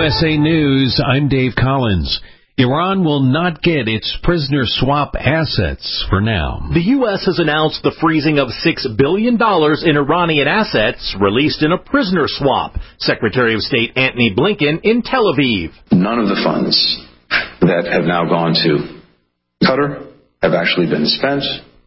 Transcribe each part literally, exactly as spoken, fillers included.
S A News, I'm Dave Collins. Iran will not get its prisoner swap assets for now. The U S has announced the freezing of six billion dollars in Iranian assets released in a prisoner swap. Secretary of State Antony Blinken in Tel Aviv. None of the funds that have now gone to Qatar have actually been spent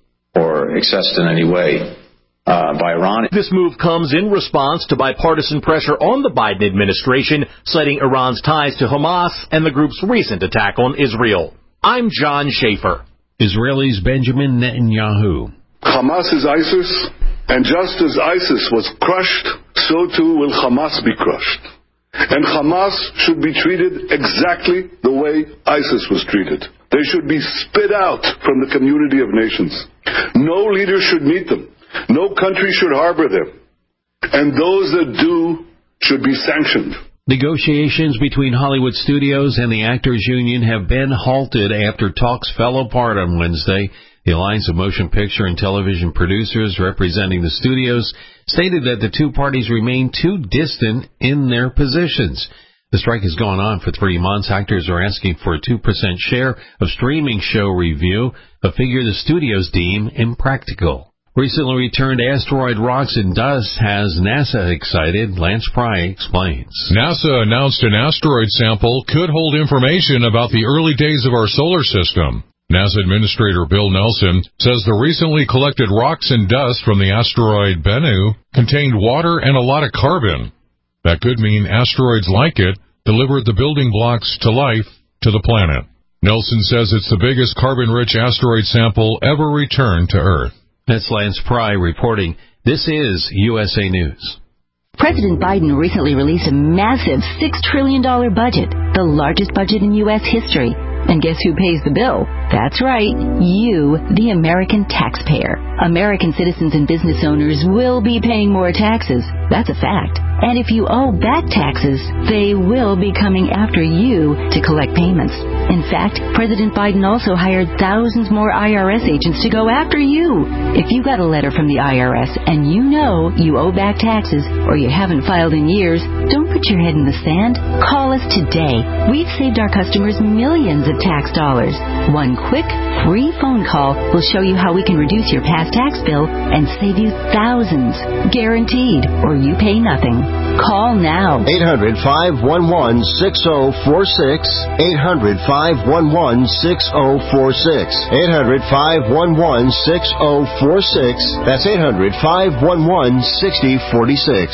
or accessed in any way Uh, by Iran. This move comes in response to bipartisan pressure on the Biden administration, citing Iran's ties to Hamas and the group's recent attack on Israel. I'm John Schaefer. Israelis Benjamin Netanyahu. Hamas is ISIS, and just as ISIS was crushed, so too will Hamas be crushed. And Hamas should be treated exactly the way ISIS was treated. They should be spit out from the community of nations. No leader should meet them. No country should harbor them, and those that do should be sanctioned. Negotiations between Hollywood studios and the Actors Union have been halted after talks fell apart on Wednesday. The Alliance of Motion Picture and Television Producers representing the studios stated that the two parties remain too distant in their positions. The strike has gone on for three months. Actors are asking for a two percent share of streaming show review, a figure the studios deem impractical. Recently returned asteroid rocks and dust has NASA excited. Lance Pry explains. NASA announced an asteroid sample could hold information about the early days of our solar system. NASA Administrator Bill Nelson says the recently collected rocks and dust from the asteroid Bennu contained water and a lot of carbon. That could mean asteroids like it delivered the building blocks to life to the planet. Nelson says it's the biggest carbon-rich asteroid sample ever returned to Earth. That's Lance Pry reporting. This is U S A News. President Biden recently released a massive six trillion dollars budget, the largest budget in U S history. And guess who pays the bill? That's right, you, the American taxpayer. American citizens and business owners will be paying more taxes. That's a fact. And if you owe back taxes, they will be coming after you to collect payments. In fact, President Biden also hired thousands more I R S agents to go after you. If you got a letter from the I R S and you know you owe back taxes or you haven't filed in years, don't put your head in the sand. Call us today. We've saved our customers millions of tax dollars. One quick, free phone call will show you how we can reduce your past tax bill and save you thousands. Guaranteed, or you pay nothing. Call now. eight hundred, five one one, six oh four six. eight hundred, five one one, six oh four six. eight hundred, five one one, six oh four six. That's eight hundred, five one one, six oh four six.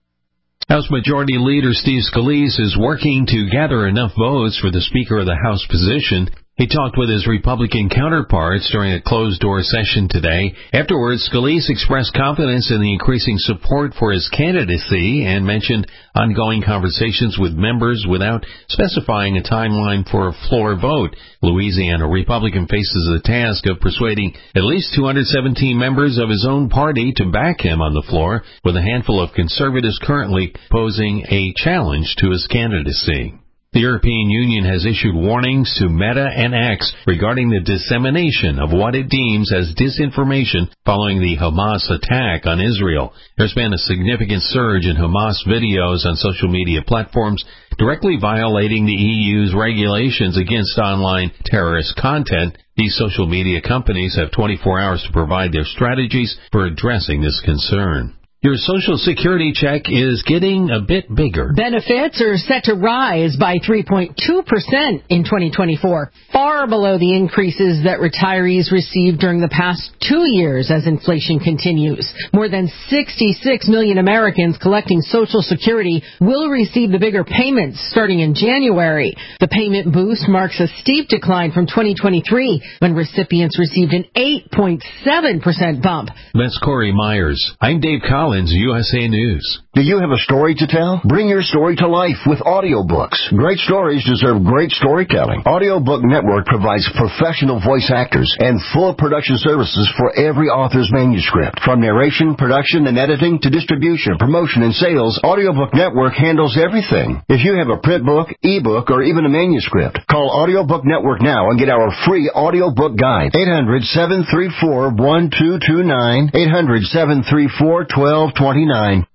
House Majority Leader Steve Scalise is working to gather enough votes for the Speaker of the House position. He talked with his Republican counterparts during a closed-door session today. Afterwards, Scalise expressed confidence in the increasing support for his candidacy and mentioned ongoing conversations with members without specifying a timeline for a floor vote. Louisiana Republican faces the task of persuading at least two hundred seventeen members of his own party to back him on the floor, with a handful of conservatives currently posing a challenge to his candidacy. The European Union has issued warnings to Meta and X regarding the dissemination of what it deems as disinformation following the Hamas attack on Israel. There's been a significant surge in Hamas videos on social media platforms directly violating the E U's regulations against online terrorist content. These social media companies have twenty-four hours to provide their strategies for addressing this concern. Your Social Security check is getting a bit bigger. Benefits are set to rise by three point two percent in twenty twenty-four, far below the increases that retirees received during the past two years as inflation continues. More than sixty-six million Americans collecting Social Security will receive the bigger payments starting in January. The payment boost marks a steep decline from twenty twenty-three, when recipients received an eight point seven percent bump. That's Corey Myers. I'm Dave Collins. U S A News. Do you have a story to tell? Bring your story to life with audiobooks. Great stories deserve great storytelling. Audiobook Network provides professional voice actors and full production services for every author's manuscript. From narration, production, and editing to distribution, promotion, and sales, Audiobook Network handles everything. If you have a print book, ebook, or even a manuscript, call Audiobook Network now and get our free audiobook guide. eight hundred, seven three four, one two two nine. eight hundred, seven three four, one two two nine.